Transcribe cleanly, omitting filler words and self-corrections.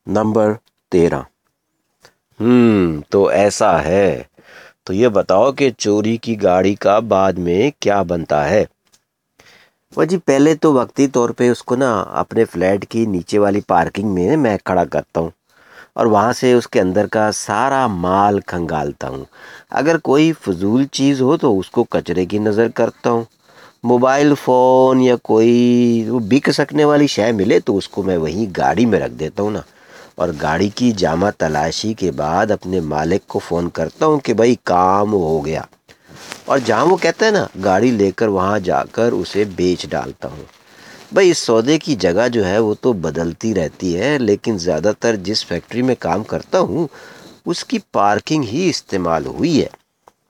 Number 13। तो ऐसा है। तो ये बताओ कि चोरी की गाड़ी का बाद में क्या बनता है। वो जी पहले तो वक्ती तौर पे उसको ना अपने फ्लैट की नीचे वाली पार्किंग में मैं खड़ा करता हूँ और वहाँ से उसके अंदर का सारा माल खंगालता हूँ। अगर कोई फजूल चीज़ हो तो उसको कचरे की नज़र करता हूँ। मोबाइल फ़ोन या कोई वो बिक सकने वाली शय मिले तो उसको मैं वहीं गाड़ी में रख देता हूँ ना। और गाड़ी की जामा तलाशी के बाद अपने मालिक को फ़ोन करता हूँ कि भाई काम हो गया। और जहाँ वो कहता है ना गाड़ी लेकर वहाँ जाकर उसे बेच डालता हूँ। भाई इस सौदे की जगह जो है वो तो बदलती रहती है, लेकिन ज़्यादातर जिस फैक्ट्री में काम करता हूँ उसकी पार्किंग ही इस्तेमाल हुई है।